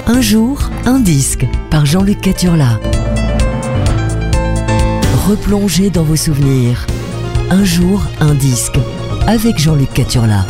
Un jour, un disque par Jean-Luc Caturla. Replongez dans vos souvenirs. Un jour, un disque avec Jean-Luc Caturla.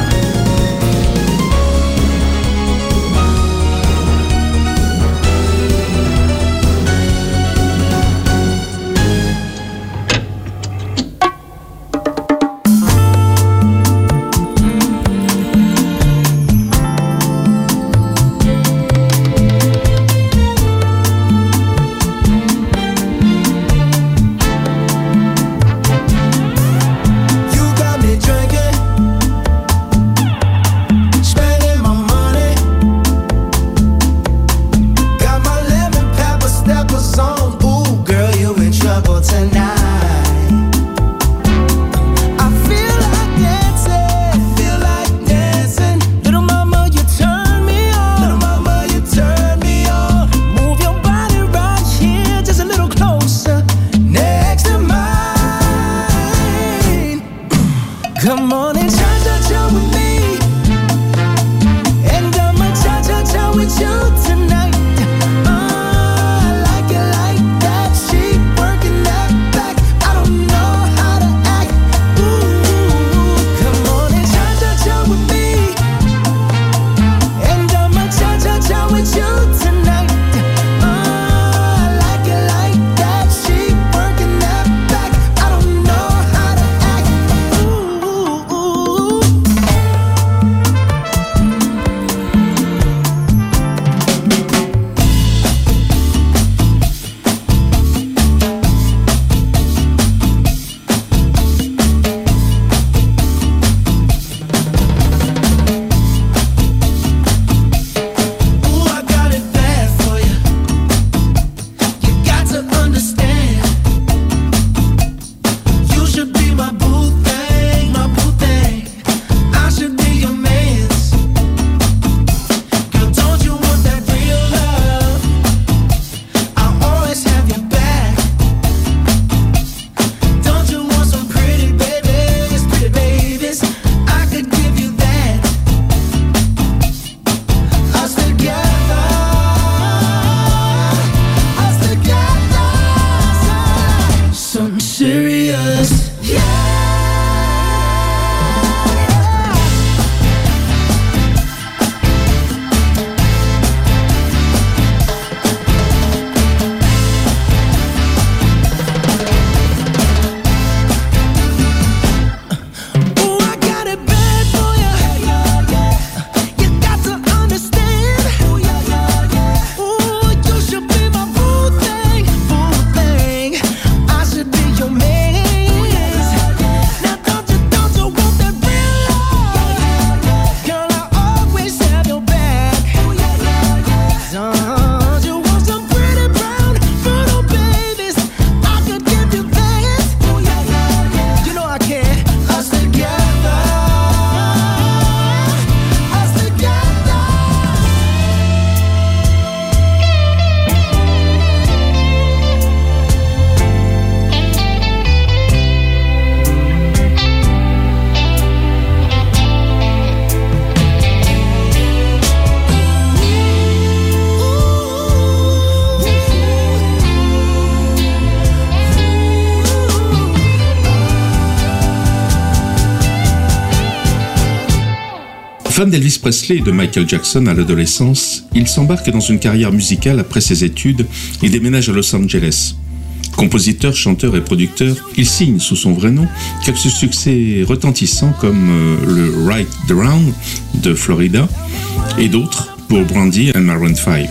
Fan d'Elvis Presley et de Michael Jackson à l'adolescence, il s'embarque dans une carrière musicale après ses études et déménage à Los Angeles. Compositeur, chanteur et producteur, il signe sous son vrai nom quelques succès retentissants comme le Right Around de Florida et d'autres pour Brandy et Maroon 5.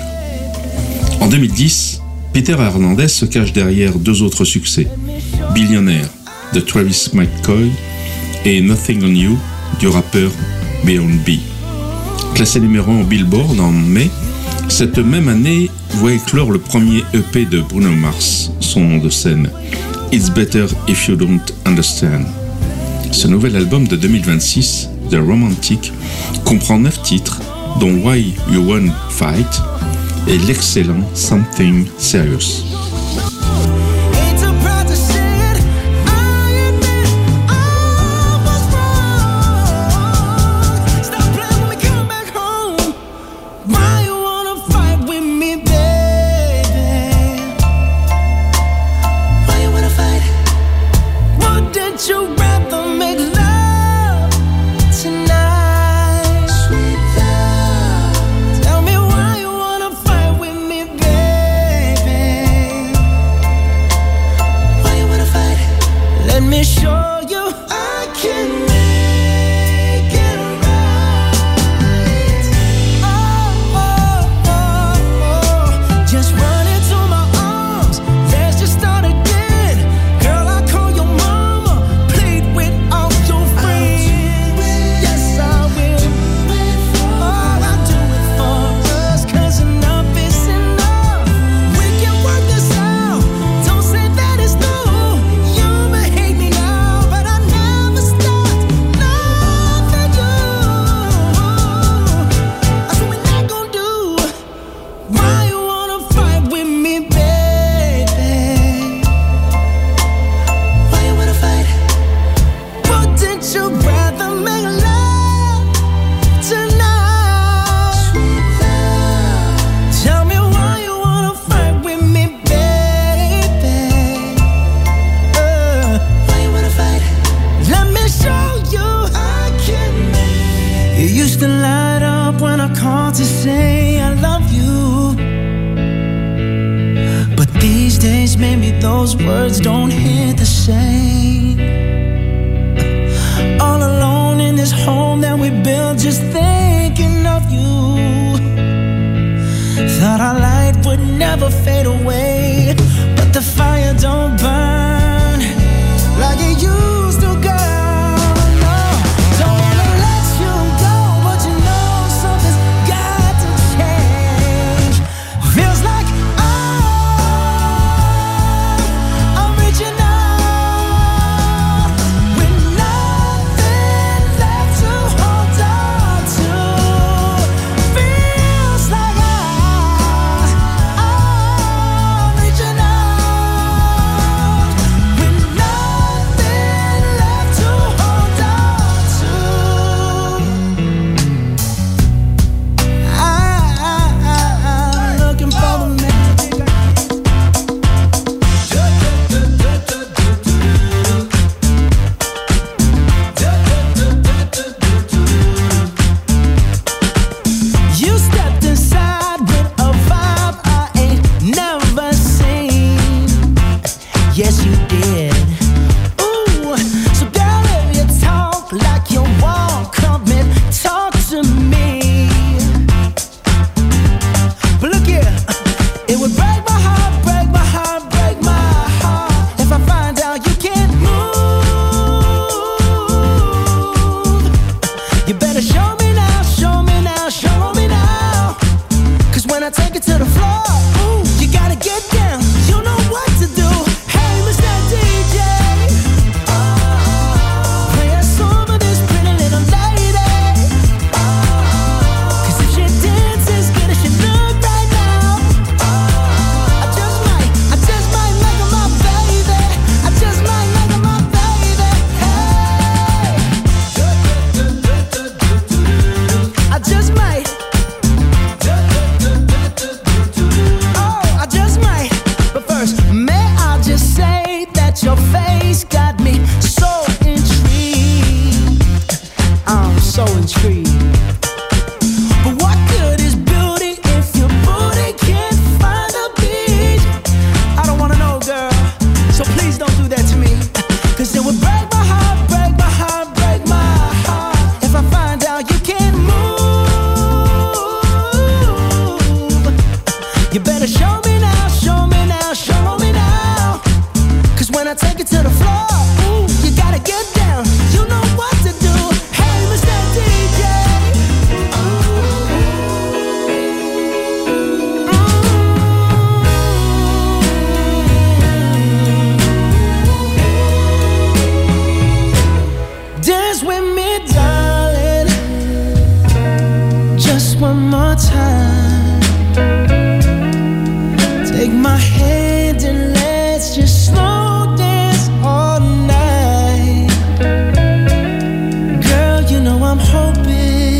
En 2010, Peter Hernandez se cache derrière deux autres succès, Billionaire de Travis McCoy et Nothing on You du rappeur Beyond B. Classé numéro 1 au Billboard en mai, cette même année voit éclore le premier EP de Bruno Mars, son nom de scène, It's Better If You Don't Understand. Ce nouvel album de 2026, The Romantic, comprend 9 titres, dont Why You Wanna Fight et l'excellent Something Serious. Why you wanna fight with You used to light up when I called to say I love you. But these days maybe those words don't hit the same. All alone in this home that we built, just thinking of you. Thought our light would never fade away, but the fire don't burn like it used to, girl. No, don't wanna let you go, but you know something's got to change. Feels like I'm reaching out with nothing left to hold on to. Feels like I'm reaching out with nothing left to hold on to. I'm looking for the magic. You stepped inside with a vibe I ain't never seen. Yes, you did. Ooh, so girl, if you talk like you walk, come and talk to me. But look here, it would break my heart, break my heart, break my heart if I find out you can't move. You better show me now, show me now, show me now. 'Cause when I take it to the floor, ooh, you gotta get down. You know what to do. Hey, Mr. DJ, play a song for this pretty little lady. 'Cause if she dances good as she look right now, I just might make her my baby. I just might make her my baby. Hey, I just might. Oh, I just might. But first, may I just say that your face got me so intrigued. I'm so intrigued. But what good is beauty if your booty can't find a beat? I don't wanna know, girl, so please don't do that to me. 'Cause it would break my heart, break my heart, break my heart if I find out you can't move. You better show me now, show me now, show me now. 'Cause when I take it to the floor, ooh, you gotta get down. You know what to do. Hey, Mr. DJ. Dance with me, darling, just one more time. Take my hand and let's just slow dance all night. Girl, you know I'm hoping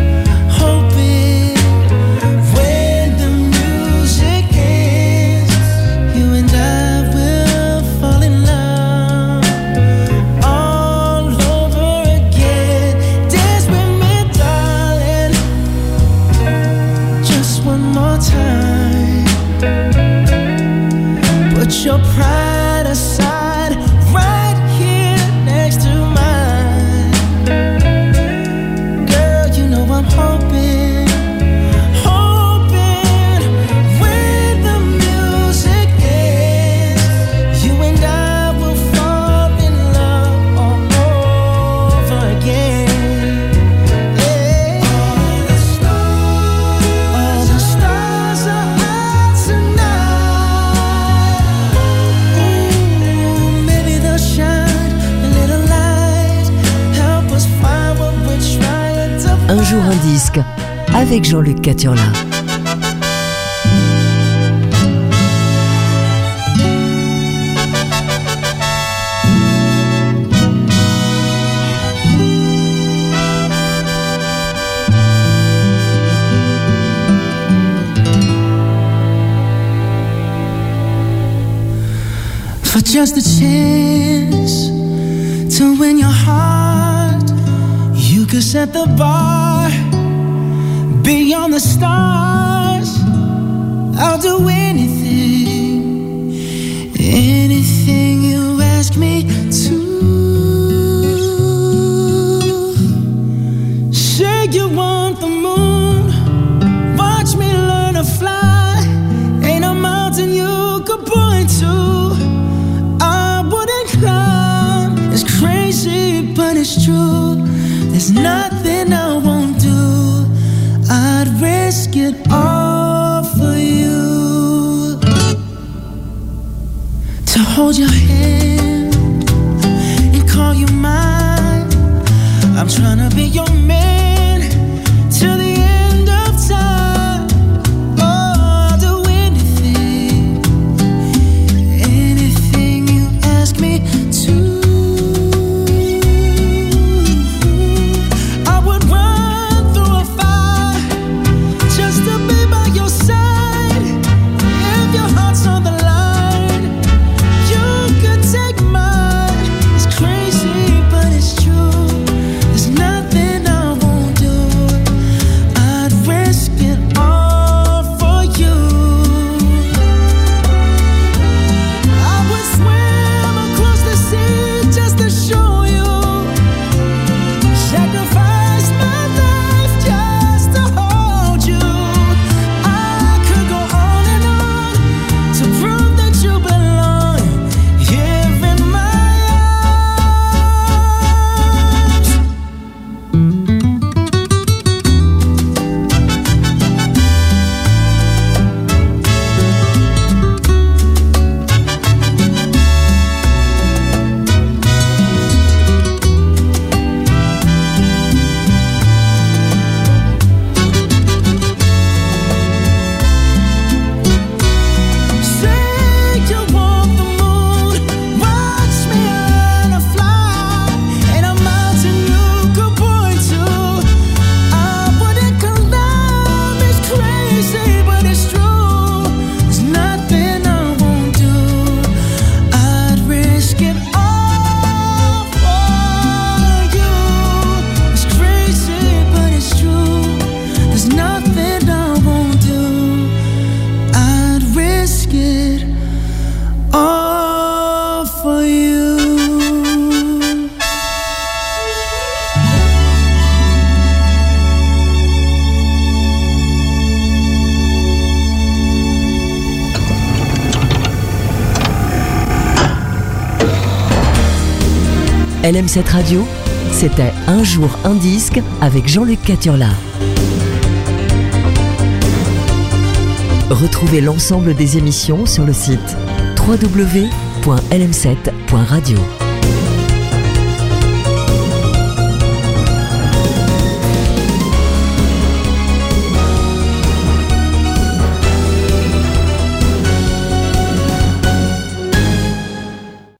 when the music ends, you and I will fall in love all over again. Dance with me, darling, just one more time. Put your pride aside, right here next to mine. Girl, you know I'm hoping when the music ends, you and I will fall in love all over again. Yeah. All the stars are out tonight. Ooh, maybe they'll shine a little light, help us find what we're trying to find. Un jour un disque avec Jean-Luc Caturla. For just a chance to win your heart, you could set the bar beyond the stars. I'll do anything, anything you ask me to. Say you want the moon, watch me learn to fly. Ain't a mountain you could point to I wouldn't climb. It's crazy, but it's true. There's nothing I won't do. I'd risk it all for you. To hold your hand and call you mine. I'm trying to be your man till the end of time. Oh, I'll do anything, anything you ask me to. I would run through a fire just to be by your side. If your heart's on the line, you could take mine. It's crazy, but it's true. There's nothing I won't do. I'd risk it all for you. I would swim across the sea just to show you. Sacrifice my life just to hold you. I could go on and on to prove that you belong here in my arms. Say you want the moon, watch me learn to fly. Ain't a mountain you could point to I wouldn't climb. It's crazy, but it's true. There's nothing I won't do. I'd risk it all for you. It's crazy, but it's true. There's nothing I won't do. I'd risk it all for you. LM7 Radio, c'était Un jour un disque avec Jean-Luc Caturla. Retrouvez l'ensemble des émissions sur le site www.lm7.radio.